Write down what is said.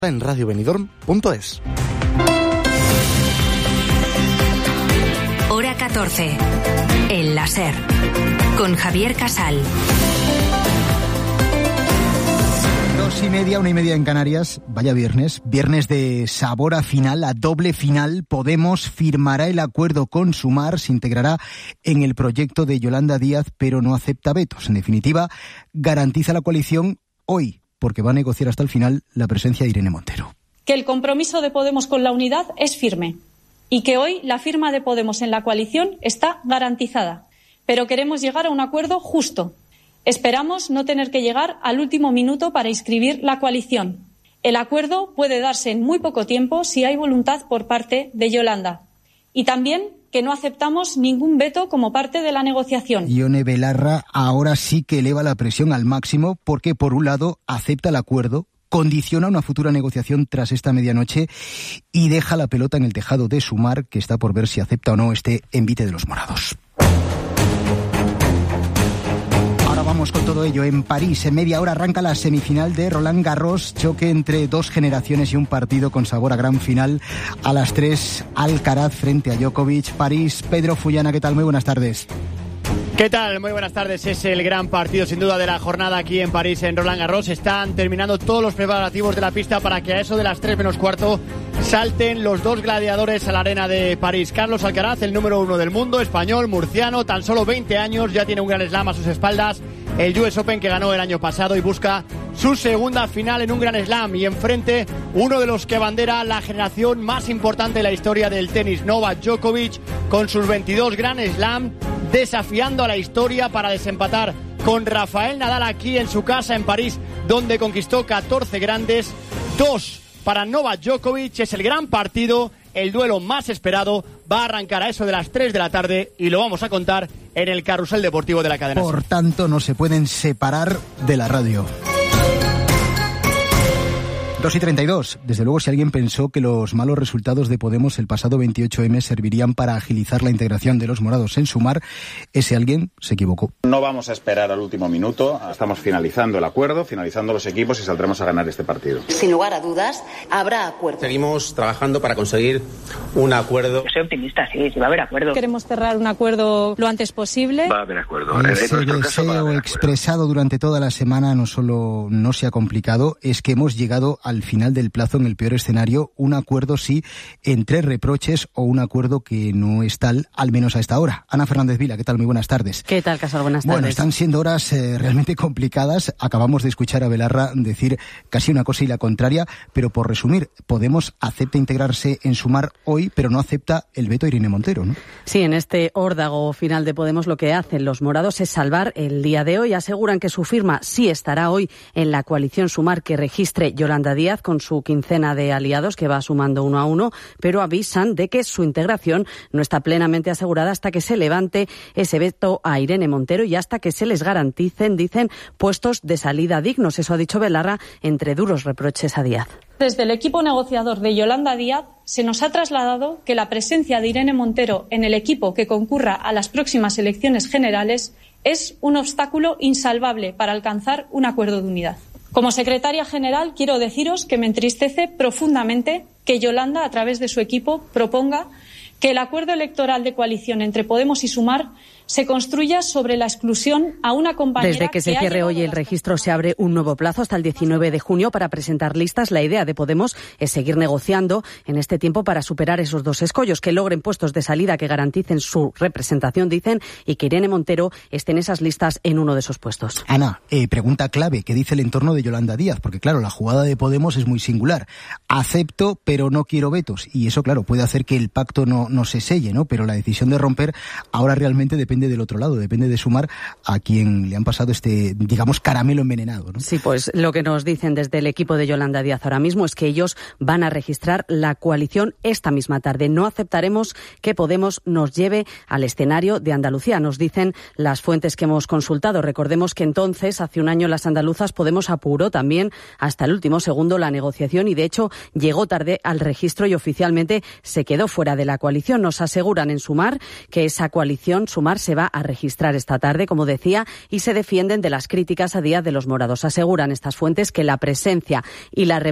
en radiobenidorm.es. Hora 14. El láser. Con Javier Casal. 2:30, 1:30 en Canarias. Vaya viernes de sabor a final, a doble final. Podemos firmará el acuerdo con Sumar, se integrará en el proyecto de Yolanda Díaz, pero no acepta vetos. En definitiva, garantiza la coalición hoy, porque va a negociar hasta el final la presencia de Irene Montero. Que el compromiso de Podemos con la unidad es firme y que hoy la firma de Podemos en la coalición está garantizada. Pero queremos llegar a un acuerdo justo. Esperamos no tener que llegar al último minuto para inscribir la coalición. El acuerdo puede darse en muy poco tiempo si hay voluntad por parte de Yolanda. Y también que no aceptamos ningún veto como parte de la negociación. Ione Belarra ahora sí que eleva la presión al máximo porque, por un lado, acepta el acuerdo, condiciona una futura negociación tras esta medianoche y deja la pelota en el tejado de Sumar, que está por ver si acepta o no este envite de los morados. Vamos con todo ello. En París, en media hora arranca la semifinal de Roland Garros, choque entre dos generaciones y un partido con sabor a gran final. A las 3, Alcaraz frente a Djokovic. París, Pedro Fullana, ¿qué tal? Muy buenas tardes. ¿Qué tal? Muy buenas tardes. Es el gran partido sin duda de la jornada aquí en París, en Roland Garros. Están terminando todos los preparativos de la pista para que a eso de las 3 menos cuarto salten los dos gladiadores a la arena de París. Carlos Alcaraz, el número 1 del mundo, español, murciano, tan solo 20 años, ya tiene un gran slam a sus espaldas. El US Open que ganó el año pasado y busca su segunda final en un gran slam. Y enfrente, uno de los que bandera la generación más importante de la historia del tenis, Novak Djokovic, con sus 22 gran slam, desafiando a la historia para desempatar con Rafael Nadal aquí en su casa en París, donde conquistó 14 grandes, 2 para Novak Djokovic. Es el gran partido, el duelo más esperado. Va a arrancar a eso de las 3 de la tarde y lo vamos a contar en el carrusel deportivo de la cadena. Por tanto, no se pueden separar de la radio. 2:32. Desde luego, si alguien pensó que los malos resultados de Podemos el pasado 28M servirían para agilizar la integración de los morados en Sumar, ese alguien se equivocó. No vamos a esperar al último minuto. Estamos finalizando el acuerdo, finalizando los equipos y saldremos a ganar este partido. Sin lugar a dudas, habrá acuerdo. Seguimos trabajando para conseguir un acuerdo. Yo soy optimista, sí, va a haber acuerdo. Queremos cerrar un acuerdo lo antes posible. Va a haber acuerdo. Ese deseo expresado durante toda la semana no solo no se ha complicado, es que hemos llegado al final del plazo en el peor escenario, un acuerdo sí, entre reproches o un acuerdo que no es tal, al menos a esta hora. Ana Fernández Vila, ¿qué tal? Muy buenas tardes. ¿Qué tal, Casal? Buenas tardes. Bueno, están siendo horas realmente complicadas. Acabamos de escuchar a Belarra decir casi una cosa y la contraria, pero por resumir, Podemos acepta integrarse en Sumar hoy, pero no acepta el veto de Irene Montero, ¿no? Sí, en este órdago final de Podemos lo que hacen los morados es salvar el día de hoy. Aseguran que su firma sí estará hoy en la coalición Sumar que registre Yolanda Díaz con su quincena de aliados que va sumando 1 a 1, pero avisan de que su integración no está plenamente asegurada hasta que se levante ese veto a Irene Montero y hasta que se les garanticen, dicen, puestos de salida dignos. Eso ha dicho Belarra entre duros reproches a Díaz. Desde el equipo negociador de Yolanda Díaz se nos ha trasladado que la presencia de Irene Montero en el equipo que concurra a las próximas elecciones generales es un obstáculo insalvable para alcanzar un acuerdo de unidad. Como secretaria general, quiero deciros que me entristece profundamente que Yolanda, a través de su equipo, proponga que el acuerdo electoral de coalición entre Podemos y Sumar se construya sobre la exclusión a una compañera. Desde que se cierre hoy el registro se abre un nuevo plazo hasta el 19 de junio para presentar listas. La idea de Podemos es seguir negociando en este tiempo para superar esos dos escollos, que logren puestos de salida que garanticen su representación, dicen, y que Irene Montero esté en esas listas en uno de esos puestos. Ana, pregunta clave, ¿qué dice el entorno de Yolanda Díaz? Porque claro, la jugada de Podemos es muy singular. Acepto, pero no quiero vetos. Y eso, claro, puede hacer que el pacto no se selle, ¿no? Pero la decisión de romper ahora realmente depende del otro lado, depende de Sumar, a quien le han pasado este, digamos, caramelo envenenado, ¿no? Sí, pues lo que nos dicen desde el equipo de Yolanda Díaz ahora mismo es que ellos van a registrar la coalición esta misma tarde. No aceptaremos que Podemos nos lleve al escenario de Andalucía, nos dicen las fuentes que hemos consultado. Recordemos que entonces, hace un año, las andaluzas, Podemos apuró también hasta el último segundo la negociación y, de hecho, llegó tarde al registro y oficialmente se quedó fuera de la coalición. Nos aseguran en Sumar que esa coalición, Sumar, se va a registrar esta tarde, como decía, y se defienden de las críticas a Díaz de los morados. Aseguran estas fuentes que la presencia y la